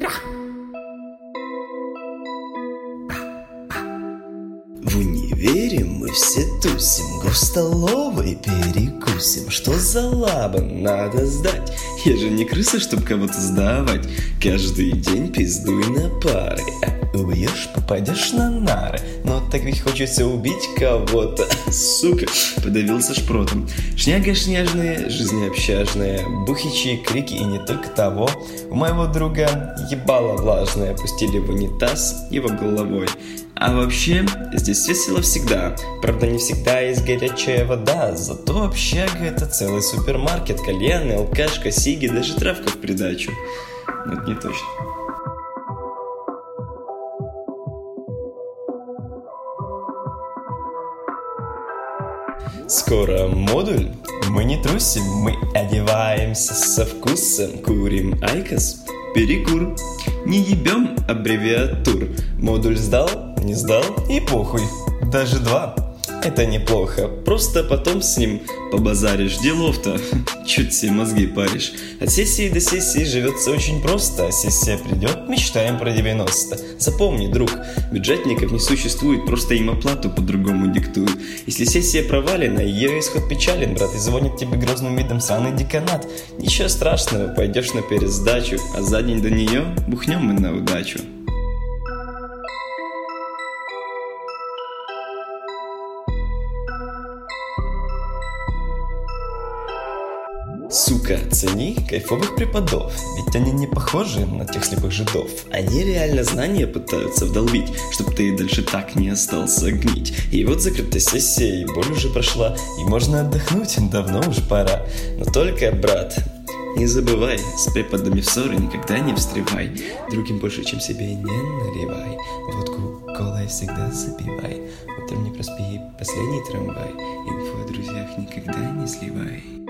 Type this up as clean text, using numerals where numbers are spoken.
В универе мы все тусим, в столовой перекусим. Что за лаба надо сдать? Я же не крыса, чтоб кого-то сдавать. Каждый день пиздуй на пары. Убьешь, попадешь на нары. Но так ведь хочется убить кого-то. Сука, подавился шпротом. Шняга шняжная, жизнеобщажная, бухичи, крики и не только того. У моего друга ебало влажное, пустили в унитаз его головой. А вообще, здесь весело всегда. Правда, не всегда есть горячая вода. Зато общага — это целый супермаркет. Кальяны, алкашка, сиги, даже травка в придачу. Но это не точно. Скоро модуль, мы не трусим, мы одеваемся со вкусом, курим айкос, перекур, не ебем аббревиатур. Модуль сдал, не сдал и похуй, даже 2. Это неплохо, просто потом с ним побазаришь. Делов-то, чуть себе мозги паришь. От сессии до сессии живется очень просто. Сессия придет, мечтаем про 90. Запомни, друг, бюджетников не существует, просто им оплату по-другому диктуют. Если сессия провалена, ее исход печален, брат, и звонит тебе грозным видом сраный деканат. Ничего страшного, пойдешь на пересдачу, а за день до нее бухнем мы на удачу. Сука, цени кайфовых преподов, ведь они не похожи на тех слепых жидов. Они реально знания пытаются вдолбить, чтоб ты дальше так не остался гнить. И вот закрытая сессия, и боль уже прошла, и можно отдохнуть, давно уже пора. Но только, брат, не забывай, с преподами в ссоры никогда не встревай. Другим больше, чем себе, не наливай. Водку колой всегда запивай. Утром не проспи последний трамвай. Инфу о друзьях никогда не сливай.